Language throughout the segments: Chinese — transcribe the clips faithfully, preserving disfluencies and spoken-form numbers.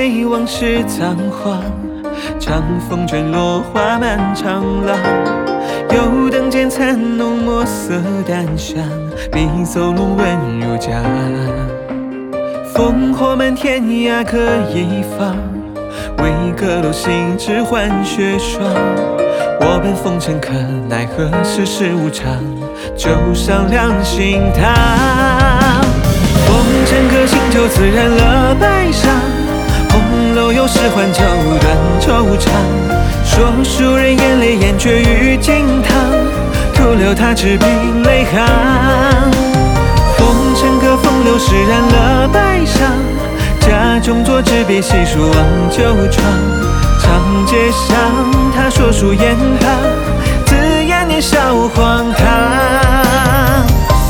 醉往事仓皇，长风卷落花满长廊。油灯渐残浓墨色淡香，笔走龙纹如家。烽火满天涯可一方，为阁楼行至换雪霜。我本风尘客，奈何世事无常，酒上两心汤。风尘客行酒，自染了悲伤。红楼有时换酒断惆怅。说书人眼泪掩绝于惊堂，徒留他执笔泪行。风尘客风流诗染了悲伤，家中坐执笔细数望旧窗。长街上，他说书言旁，自言年少荒唐。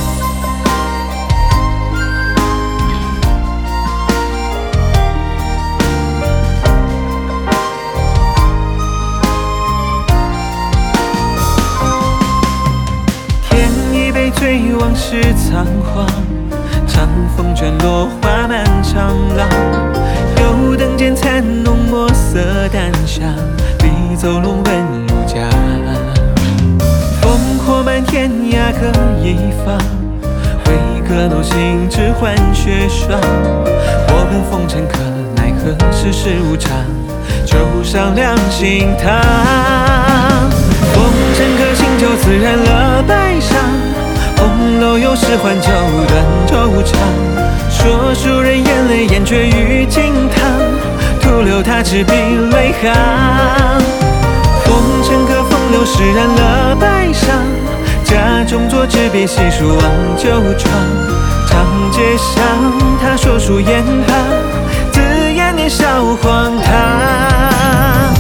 天已被醉，往事仓皇，长风卷落花满长廊。油灯渐残浓墨色淡香，笔走龙纹如家。烽火满天涯可一方，为阁楼行至换雪霜。我本风尘客，奈何世事无常，酒上两心汤。风尘客行酒，自染了悲伤。红楼有时换酒断惆怅。说书人眼泪掩绝于惊堂，徒留他执笔泪行。风尘客风流诗染了悲伤，家中坐执笔细数望旧窗。长街上，他说书言旁，自言年少荒唐。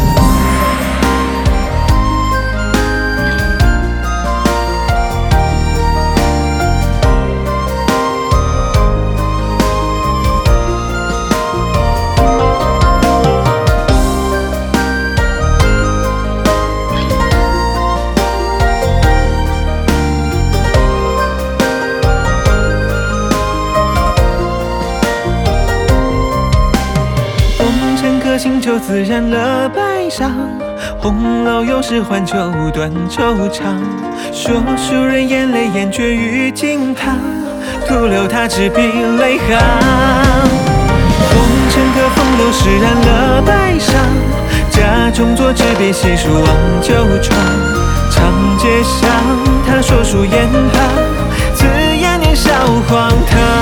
行酒自染了悲伤，红楼有时换酒断惆怅。说书人眼泪掩绝于惊堂，徒留他执笔泪行。风尘客风流诗染了悲伤，家中坐执笔细数望旧窗。长街上，他说书言旁，自言年少荒唐。